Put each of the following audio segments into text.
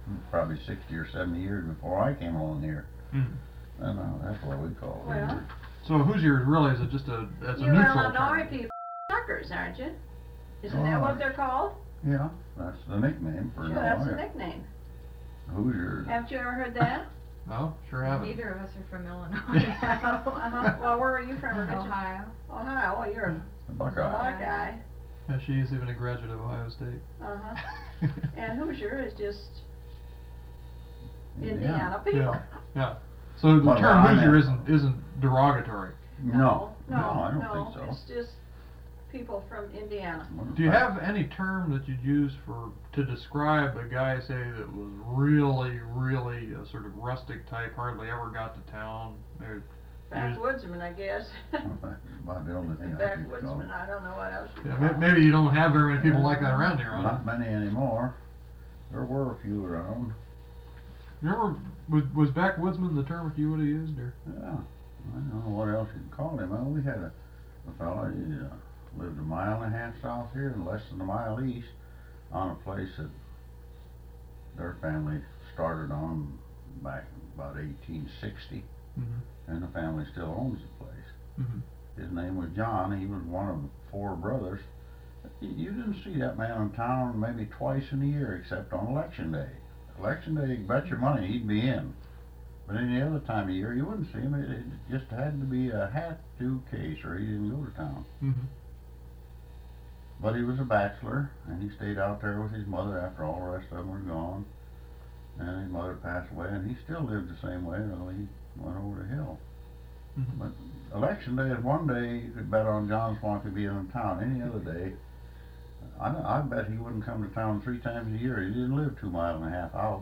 probably 60 or 70 years before I came along here. Mm-hmm. And that's what we call it. Well, so Hoosier really is just a neutral term. You Illinois people suckers, aren't you? Isn't that what they're called? Yeah, that's the nickname for Sure, Illinois. that's the nickname. Hoosier. Haven't you ever heard that? No, sure haven't. Neither of us are from Illinois. Well, where are you from originally? Ohio. Ohio. Well, you're a Buckeye. Buckeye. Yeah, she's even a graduate of Ohio State. Uh-huh. And Hoosier is just Indiana people. Yeah. So the Well, term I Hoosier meant- isn't derogatory. No, I don't think so. It's just people from Indiana. Do you have any term that you'd use to describe a guy, say, that was really a sort of rustic type, hardly ever got to town? Backwoodsman, I guess. About the only thing I could call Backwoodsman, I don't know what else. Yeah, maybe you don't have very many people like that around here, huh? Not many anymore. There were a few around. You remember, was backwoodsman the term that you would have used, or? Yeah, I don't know what else you'd call him. Well, we had a fella, he lived 1.5 miles south here and less than 1 mile east on a place that their family started on back about 1860, and the family still owns the place. His name was John. He was one of 4 brothers. You didn't see that man in town maybe twice in a year except on election day. Election day, you bet your money he'd be in. But any other time of year, you wouldn't see him. It just had to be a hat-to case, or he didn't go to town. But he was a bachelor, and he stayed out there with his mother after all the rest of them were gone. And his mother passed away, and he still lived the same way until he went over the hill. But election day is one day you could bet on John's want to be in town. Any other day, I bet he wouldn't come to town 3 times a year. He didn't live 2.5 miles out.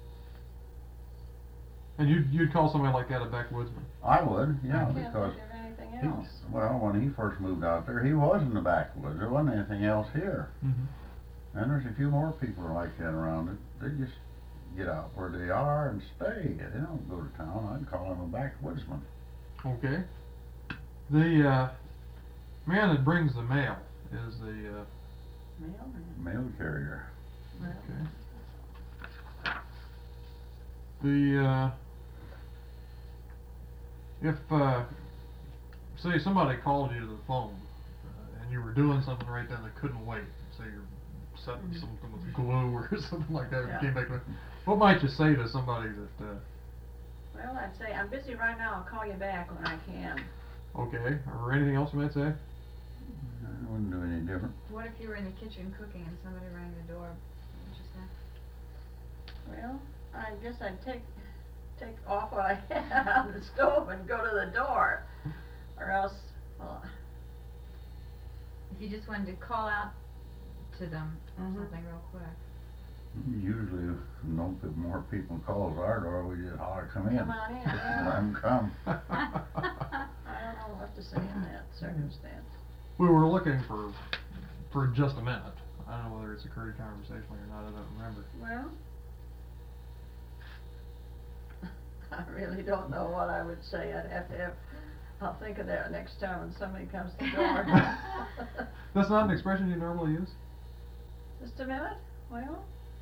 And you'd call somebody like that a backwoodsman? I would, yeah, I can't because think of anything else. well, when he first moved out there, he was in the backwoods. There wasn't anything else here. And there's a few more people like that around it. They just get out where they are and stay. They don't go to town. I'd call him a backwoodsman. Okay. The man that brings the mail is the Mailman. Mail carrier. okay. The if say somebody called you to the phone and you were doing something right then that couldn't wait, say you're setting something with glue or something like that, Yeah. you came back with, what might you say to somebody that Well, I'd say, I'm busy right now, I'll call you back when I can. okay, or anything else you might say? I wouldn't do any different. What if you were in the kitchen cooking and somebody rang the door? What would you say? Well, I guess I'd take off what I had on the stove and go to the door. Or else, well, If you just wanted to call out to them Mhm. something real quick. Usually, no more people calls our door, we just holler, come in. come on in. Let Yeah. 'em come. I don't know what to say in that circumstance. We were looking for just a minute. I don't know whether it's occurred conversationally or not, I don't remember. Well, I really don't know what I would say. I'll think of that next time when somebody comes to the door. That's not an expression you normally use? Just a minute? Well,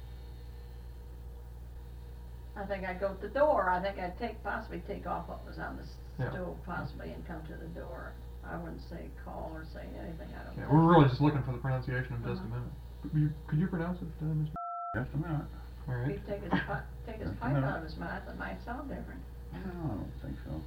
I think I'd go to the door. I think I'd possibly take off what was on the Yeah. stove possibly and come to the door. I wouldn't say call or say anything. I don't Yeah, know. we're really just looking for the pronunciation of just a minute. Could you pronounce it, Mr.? Just a minute. All right. He'd take his pipe out of his mouth, it might sound different. No, I don't think so.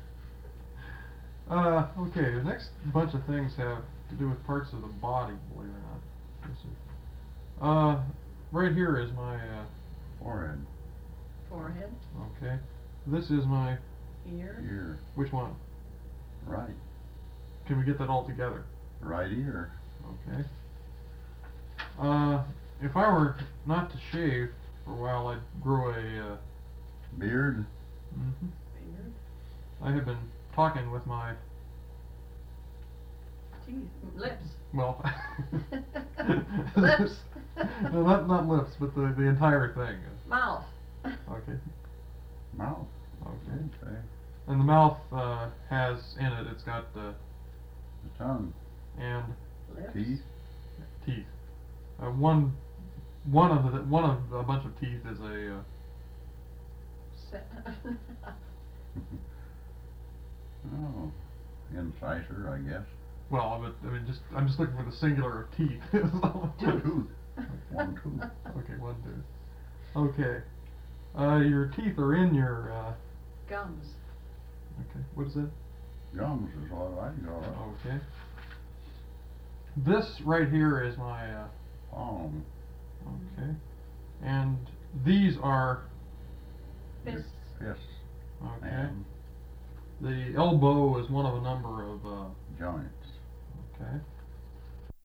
Okay, the next bunch of things have to do with parts of the body, believe it or not. Let's see. Right here is my, Forehead, Forehead, okay. This is my, ear, ear, which one? right, Can we get that all together? right ear. Okay. If I were not to shave for a while, I'd grow a, Beard, beard, I have been talking with my, teeth, lips. well, Lips. No, not lips, but the entire thing. Mouth. Okay. mouth. Okay. Okay. And the mouth has in it, it's got The tongue, and Lips. teeth, teeth. One one of a bunch of teeth is a Oh, incisor, I guess. well, but I mean, I'm just looking for the singular of teeth. Tooth. One tooth. Okay, one tooth. Okay, your teeth are in your Gums. okay. What is that? Gums is what I call it. Okay. This right here is my Palm. okay, and these are Fists. Fists. okay. And The elbow is one of a number of joints. okay.